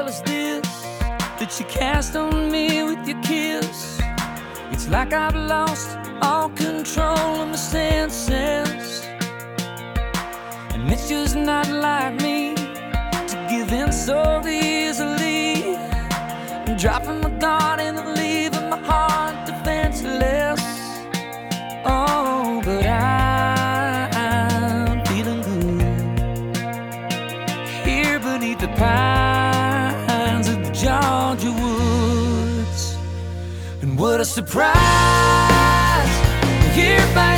spell is this that you cast on me with your kiss? It's like I've lost all control of my senses, and it's just not like me to give in so easily. I'm dropping my guard and leaving my heart defenseless. Oh, but I'm feeling good here beneath the pines of the Georgia woods. And what a surprise, here by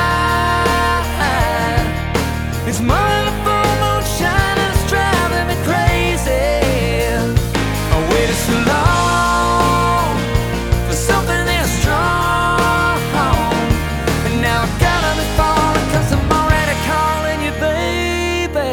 side. It's more than a full moon shining, it's driving me crazy. I waited so long for something that's strong, and now I gotta be falling, 'cause I'm already calling you baby.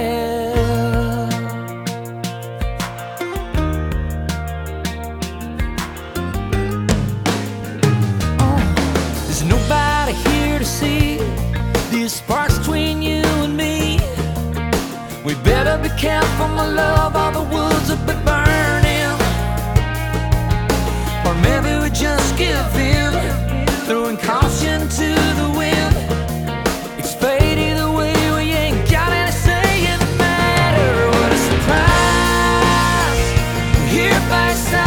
There's nobody here to see these sparks between you and me. We better be careful, my love, all the woods have been burning. Or maybe we just give in, throwing caution to the wind. It's fate either way, we ain't got any say in the matter. What a surprise, here by side.